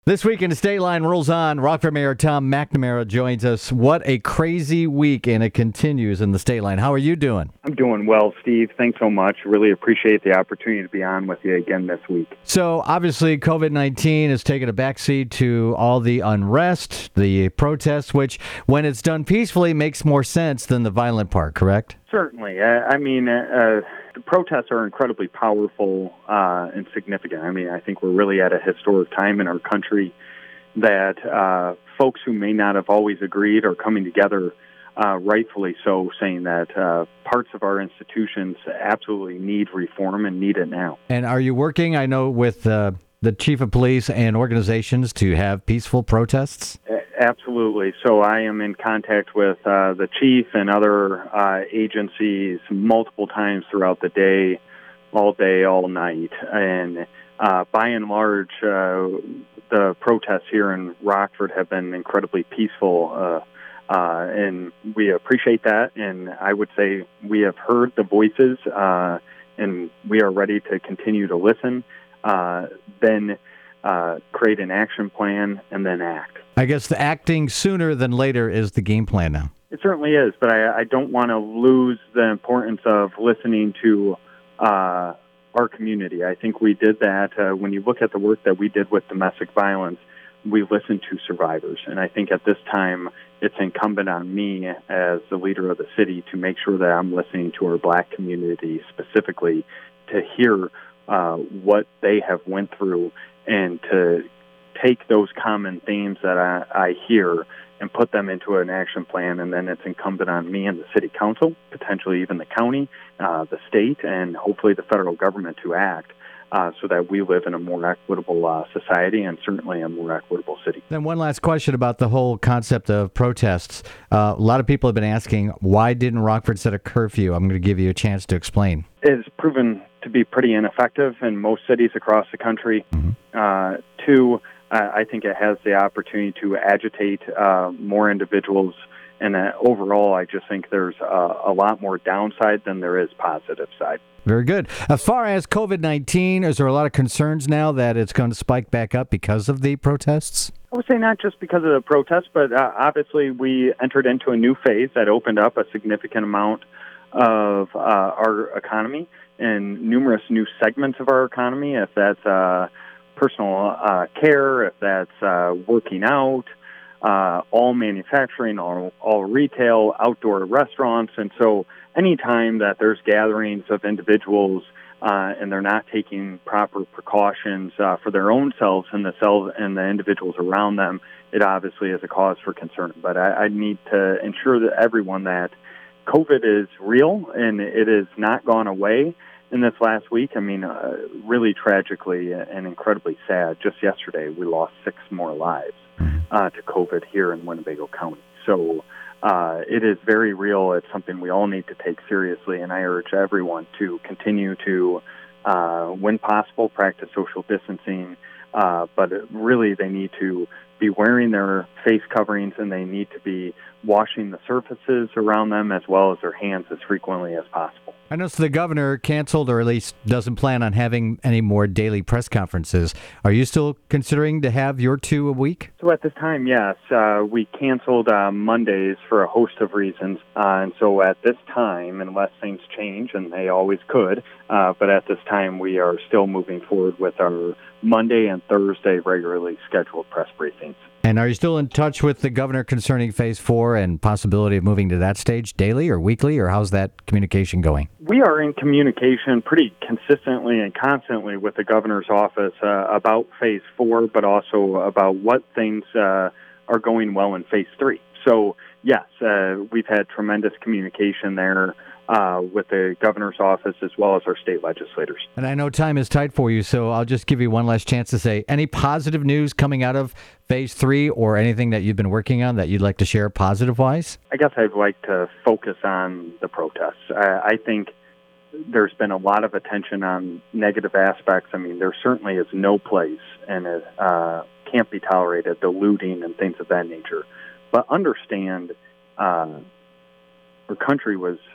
This week in the State Line rolls on. Rockford Mayor Tom McNamara joins us. What a crazy week, and it continues in the State Line. How are you doing? I'm doing well, Steve. Thanks so much. Really appreciate the opportunity to be on with you again this week. So, obviously, COVID-19 has taken a backseat to all the unrest, the protests, which, when it's done peacefully, makes more sense than the violent part, correct? Certainly. The protests are incredibly powerful and significant. I think we're really at a historic time in our country that folks who may not have always agreed are coming together, rightfully so, saying that parts of our institutions absolutely need reform and need it now. And are you working, I know, with the chief of police and organizations to have peaceful protests? Absolutely. So I am in contact with the chief and other agencies multiple times throughout the day, all night. And by and large, the protests here in Rockford have been incredibly peaceful. And we appreciate that. And I would say we have heard the voices, and we are ready to continue to listen, then create an action plan, and then act. I guess the acting sooner than later is the game plan now. It certainly is, but I don't want to lose the importance of listening to our community. I think we did that. When you look at the work that we did with domestic violence, we listened to survivors. And I think at this time, it's incumbent on me as the leader of the city to make sure that I'm listening to our Black community specifically, to hear what they have went through and to take those common themes that I hear and put them into an action plan. And then it's incumbent on me and the city council, potentially even the county, the state, and hopefully the federal government to act so that we live in a more equitable society and certainly a more equitable city. Then one last question about the whole concept of protests. A lot of people have been asking, why didn't Rockford set a curfew? I'm going to give you a chance to explain. It's proven to be pretty ineffective in most cities across the country. Mm-hmm. Two, I think it has the opportunity to agitate more individuals. And overall, I just think there's a lot more downside than there is positive side. Very good. As far as COVID-19, is there a lot of concerns now that it's going to spike back up because of the protests? I would say not just because of the protests, but obviously we entered into a new phase that opened up a significant amount of our economy and numerous new segments of our economy, if that's personal care, if that's working out, all manufacturing, all retail, outdoor restaurants. And so anytime that there's gatherings of individuals and they're not taking proper precautions for their own selves and the individuals around them, it obviously is a cause for concern. But I need to ensure that everyone that COVID is real and it has not gone away in this last week. Really tragically and incredibly sad. Just yesterday, we lost 6 more lives to COVID here in Winnebago County. So it is very real. It's something we all need to take seriously, and I urge everyone to continue to, when possible, practice social distancing, but really they need to be wearing their face coverings, and they need to be washing the surfaces around them as well as their hands as frequently as possible. I noticed the governor canceled, or at least doesn't plan on having any more daily press conferences. Are you still considering to have your 2 a week? So at this time, yes. We canceled Mondays for a host of reasons. And so at this time, unless things change, and they always could, but at this time we are still moving forward with our Monday and Thursday regularly scheduled press briefings. And are you still in touch with the governor concerning Phase 4 and possibility of moving to that stage daily or weekly, or how's that communication going? We are in communication pretty consistently and constantly with the governor's office about Phase 4, but also about what things are going well in Phase 3. So, yes, we've had tremendous communication there with the governor's office as well as our state legislators. And I know time is tight for you, so I'll just give you one last chance to say any positive news coming out of Phase 3 or anything that you've been working on that you'd like to share positive-wise? I guess I'd like to focus on the protests. I think there's been a lot of attention on negative aspects. There certainly is no place, and it can't be tolerated, the looting and things of that nature. But understand our country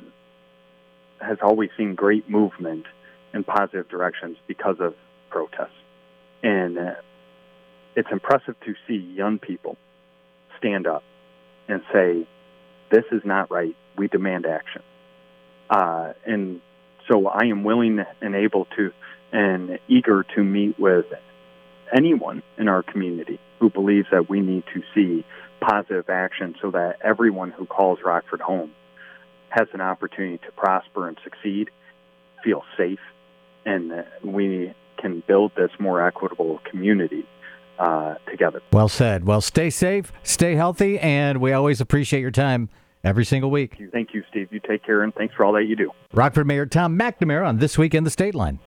has always seen great movement in positive directions because of protests. And it's impressive to see young people stand up and say, this is not right. We demand action. And so I am willing and able to and eager to meet with anyone in our community who believes that we need to see positive action so that everyone who calls Rockford home has an opportunity to prosper and succeed, feel safe, and that we can build this more equitable community together. Well said. Well, stay safe, stay healthy, and we always appreciate your time every single week. Thank you, Steve. You take care, and thanks for all that you do. Rockford Mayor Tom McNamara on This Week in the State Line.